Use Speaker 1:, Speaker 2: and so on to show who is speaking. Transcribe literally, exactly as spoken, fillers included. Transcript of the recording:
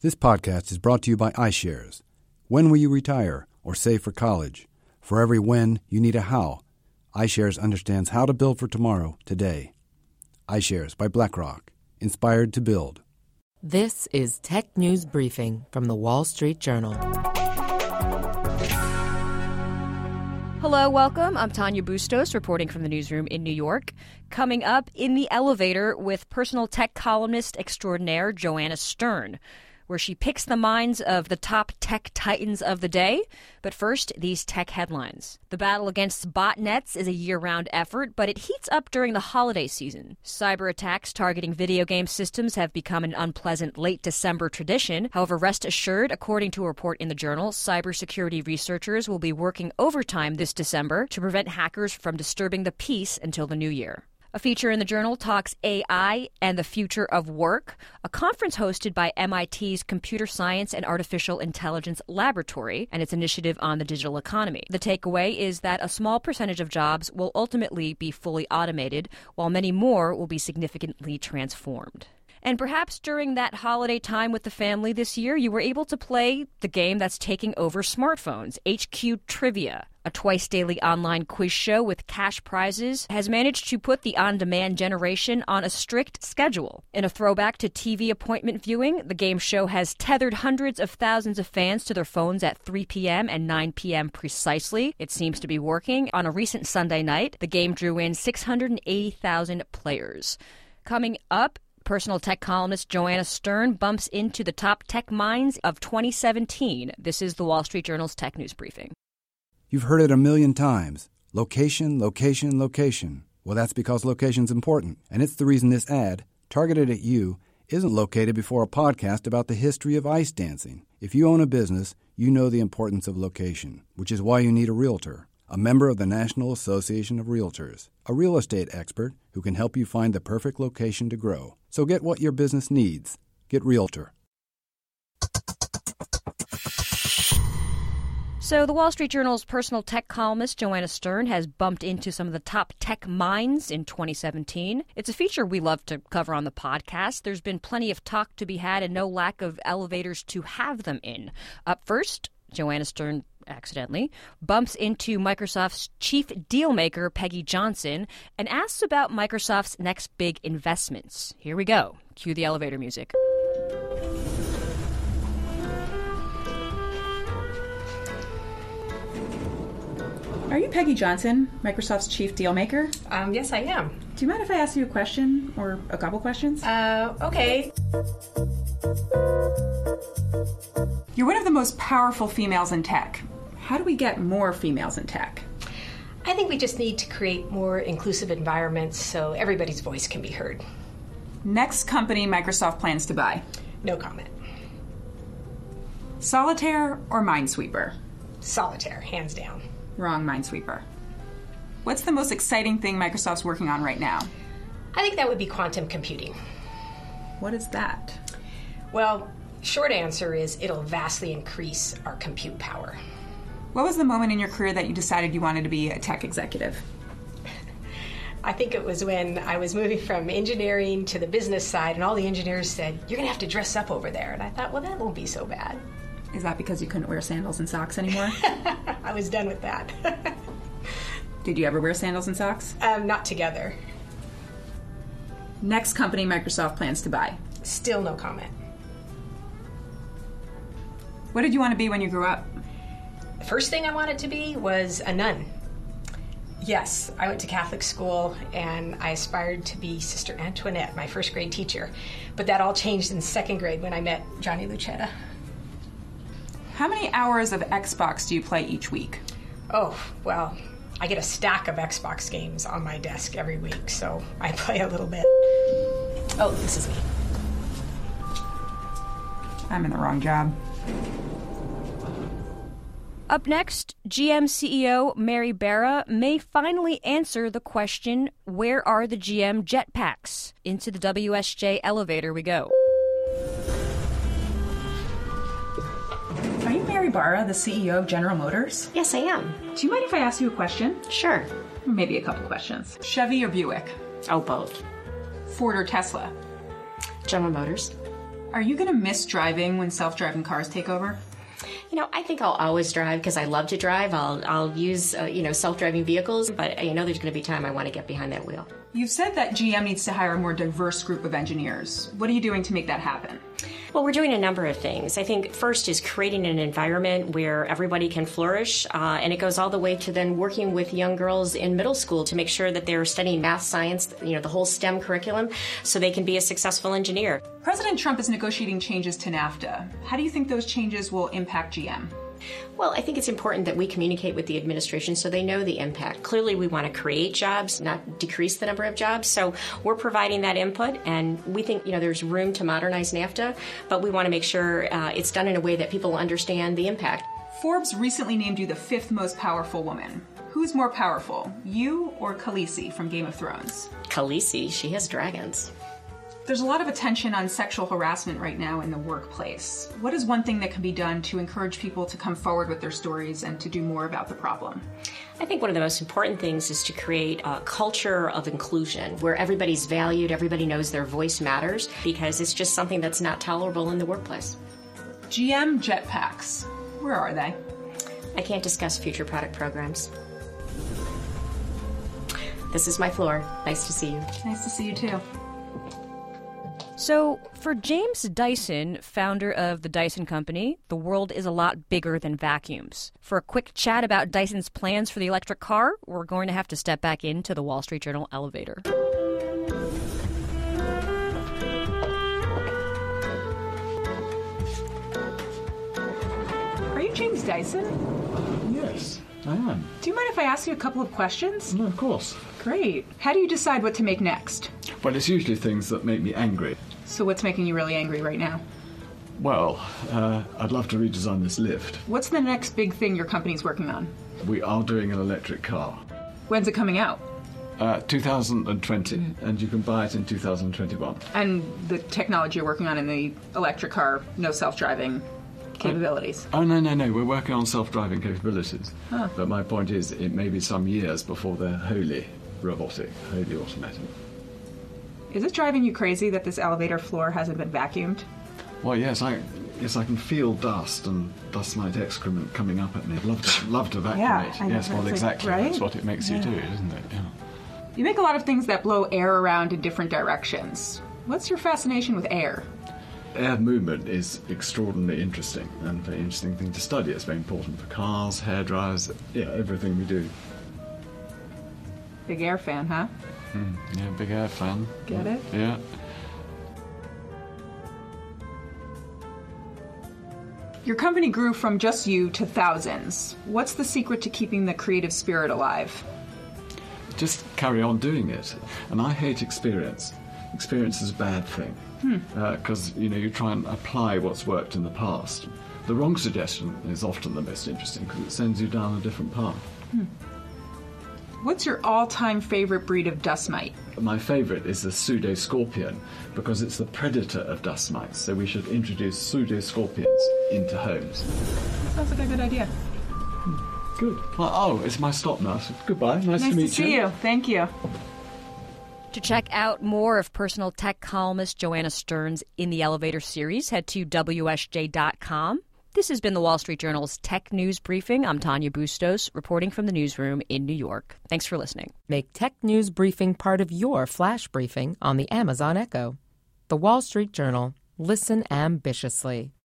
Speaker 1: This podcast is brought to you by iShares. When will you retire or save for college? For every when, you need a how. iShares understands how to build for tomorrow, today. iShares by BlackRock. Inspired to build.
Speaker 2: This is Tech News Briefing from the Wall Street Journal.
Speaker 3: Hello, welcome. I'm Tanya Bustos, reporting from the newsroom in New York. Coming up in the elevator with personal tech columnist extraordinaire Joanna Stern, where she picks the minds of the top tech titans of the day. But first, these tech headlines. The battle against botnets is a year-round effort, but it heats up during the holiday season. Cyber attacks targeting video game systems have become an unpleasant late December tradition. However, rest assured, according to a report in the Journal, cybersecurity researchers will be working overtime this December to prevent hackers from disturbing the peace until the new year. A feature in the Journal talks A I and the future of work, a conference hosted by M I T's Computer Science and Artificial Intelligence Laboratory and its initiative on the digital economy. The takeaway is that a small percentage of jobs will ultimately be fully automated, while many more will be significantly transformed. And perhaps during that holiday time with the family this year, you were able to play the game that's taking over smartphones, H Q Trivia. A twice-daily online quiz show with cash prizes has managed to put the on-demand generation on a strict schedule. In a throwback to T V appointment viewing, the game show has tethered hundreds of thousands of fans to their phones at three p.m. and nine p.m. precisely. It seems to be working. On a recent Sunday night, the game drew in six hundred eighty thousand players. Coming up, personal tech columnist Joanna Stern bumps into the top tech minds of twenty seventeen. This is the Wall Street Journal's Tech News Briefing.
Speaker 1: You've heard it a million times. Location, location, location. Well, that's because location's important. And it's the reason this ad, targeted at you, isn't located before a podcast about the history of ice dancing. If you own a business, you know the importance of location, which is why you need a realtor, a member of the National Association of Realtors, a real estate expert who can help you find the perfect location to grow. So get what your business needs. Get Realtor.
Speaker 3: So the Wall Street Journal's personal tech columnist Joanna Stern has bumped into some of the top tech minds in twenty seventeen. It's a feature we love to cover on the podcast. There's been plenty of talk to be had and no lack of elevators to have them in. Up first, Joanna Stern accidentally bumps into Microsoft's chief dealmaker, Peggy Johnson, and asks about Microsoft's next big investments. Here we go. Cue the elevator music.
Speaker 4: Are you Peggy Johnson, Microsoft's chief dealmaker?
Speaker 5: Um, yes, I am.
Speaker 4: Do you mind if I ask you a question or a couple questions?
Speaker 5: Uh, okay.
Speaker 4: You're one of the most powerful females in tech. How do we get more females in tech?
Speaker 5: I think we just need to create more inclusive environments so everybody's voice can be heard.
Speaker 4: Next company Microsoft plans to buy?
Speaker 5: No comment.
Speaker 4: Solitaire or Minesweeper?
Speaker 5: Solitaire, hands down.
Speaker 4: Wrong, Minesweeper. What's the most exciting thing Microsoft's working on right now?
Speaker 5: I think that would be quantum computing.
Speaker 4: What is that?
Speaker 5: Well, short answer is it'll vastly increase our compute power.
Speaker 4: What was the moment in your career that you decided you wanted to be a tech executive?
Speaker 5: I think it was when I was moving from engineering to the business side, and all the engineers said, "You're going to have to dress up over there." And I thought, well, that won't be so bad.
Speaker 4: Is that because you couldn't wear sandals and socks anymore?
Speaker 5: I was done with that.
Speaker 4: Did you ever wear sandals and socks?
Speaker 5: Um, not together.
Speaker 4: Next company Microsoft plans to buy?
Speaker 5: Still no comment.
Speaker 4: What did you want to be when you grew up?
Speaker 5: The first thing I wanted to be was a nun. Yes, I went to Catholic school and I aspired to be Sister Antoinette, my first grade teacher. But that all changed in second grade when I met Johnny Lucetta.
Speaker 4: How many hours of Xbox do you play each week?
Speaker 5: Oh, well, I get a stack of Xbox games on my desk every week, so I play a little bit. Oh, this is me.
Speaker 4: I'm in the wrong job.
Speaker 3: Up next, G M C E O Mary Barra may finally answer the question, where are the G M jetpacks? Into the W S J elevator we go.
Speaker 4: Are you Mary Barra, the C E O of General Motors?
Speaker 6: Yes, I am.
Speaker 4: Do you mind if I ask you a question?
Speaker 6: Sure.
Speaker 4: Maybe a couple questions. Chevy or Buick?
Speaker 6: Oh, both.
Speaker 4: Ford or Tesla?
Speaker 6: General Motors.
Speaker 4: Are you going to miss driving when self-driving cars take over?
Speaker 6: You know, I think I'll always drive because I love to drive. I'll I'll use, uh, you know, self-driving vehicles, but you know there's going to be time I want to get behind that wheel.
Speaker 4: You've said that G M needs to hire a more diverse group of engineers. What are you doing to make that happen?
Speaker 6: Well, we're doing a number of things. I think first is creating an environment where everybody can flourish, uh, and it goes all the way to then working with young girls in middle school to make sure that they're studying math, science, you know, the whole STEM curriculum, so they can be a successful engineer.
Speaker 4: President Trump is negotiating changes to NAFTA. How do you think those changes will impact G M?
Speaker 6: Well, I think it's important that we communicate with the administration so they know the impact. Clearly, we want to create jobs, not decrease the number of jobs. So we're providing that input, and we think, you know, there's room to modernize NAFTA, but we want to make sure uh, it's done in a way that people understand the impact.
Speaker 4: Forbes recently named you the fifth most powerful woman. Who's more powerful, you or Khaleesi from Game of Thrones?
Speaker 6: Khaleesi, she has dragons.
Speaker 4: There's a lot of attention on sexual harassment right now in the workplace. What is one thing that can be done to encourage people to come forward with their stories and to do more about the problem?
Speaker 6: I think one of the most important things is to create a culture of inclusion where everybody's valued, everybody knows their voice matters, because it's just something that's not tolerable in the workplace.
Speaker 4: G M jetpacks, where are they?
Speaker 6: I can't discuss future product programs. This is my floor. Nice to see you.
Speaker 4: Nice to see you too.
Speaker 3: So, for James Dyson, founder of the Dyson Company, the world is a lot bigger than vacuums. For a quick chat about Dyson's plans for the electric car, we're going to have to step back into the Wall Street Journal elevator.
Speaker 4: Are you James Dyson?
Speaker 7: Yes, I am.
Speaker 4: Do you mind if I ask you a couple of questions?
Speaker 7: No, of course.
Speaker 4: Great. How do you decide what to make next?
Speaker 7: Well, it's usually things that make me angry.
Speaker 4: So what's making you really angry right now?
Speaker 7: Well, uh, I'd love to redesign this lift.
Speaker 4: What's the next big thing your company's working on?
Speaker 7: We are doing an electric car.
Speaker 4: When's it coming out?
Speaker 7: Uh, two thousand twenty, and you can buy it in two thousand twenty-one.
Speaker 4: And the technology you're working on in the electric car, no self-driving capabilities?
Speaker 7: Oh, no, no, no. We're working on self-driving capabilities.
Speaker 4: Huh.
Speaker 7: But my point is, it may be some years before they're wholly robotic, wholly automatic.
Speaker 4: Is it driving you crazy that this elevator floor hasn't been vacuumed?
Speaker 7: Well, yes, I yes I can feel dust and dust mite excrement coming up at me. I'd love to, love to vacuum
Speaker 4: Yeah,
Speaker 7: it.
Speaker 4: I know,
Speaker 7: Yes, well,
Speaker 4: that's
Speaker 7: exactly.
Speaker 4: like- right?
Speaker 7: That's what it makes you
Speaker 4: Yeah.
Speaker 7: do, isn't it? Yeah.
Speaker 4: You make a lot of things that blow air around in different directions. What's your fascination with air?
Speaker 7: Air movement is extraordinarily interesting and a very interesting thing to study. It's very important for cars, hair dryers, yeah, everything we do.
Speaker 4: Big air fan, huh?
Speaker 7: Mm, yeah, big air fan.
Speaker 4: Get it?
Speaker 7: Yeah.
Speaker 4: Your company grew from just you to thousands. What's the secret to keeping the creative spirit alive?
Speaker 7: Just carry on doing it. And I hate experience. Experience is a bad thing. Because, hmm. uh, you know, you try and apply what's worked in the past. The wrong suggestion is often the most interesting because it sends you down a different path.
Speaker 4: Hmm. What's your all-time favorite breed of dust mite?
Speaker 7: My favourite is the pseudoscorpion because it's the predator of dust mites. So we should introduce pseudoscorpions into homes.
Speaker 4: That sounds like a good idea.
Speaker 7: Good. Well, oh, it's my stop now. So goodbye. Nice,
Speaker 4: Nice
Speaker 7: to
Speaker 4: to
Speaker 7: meet
Speaker 4: see you. Thank you.
Speaker 3: To check out more of personal tech columnist Joanna Stern's In the Elevator series, head to W S J dot com. This has been the Wall Street Journal's Tech News Briefing. I'm Tanya Bustos, reporting from the newsroom in New York. Thanks for listening.
Speaker 2: Make Tech News Briefing part of your flash briefing on the Amazon Echo. The Wall Street Journal. Listen ambitiously.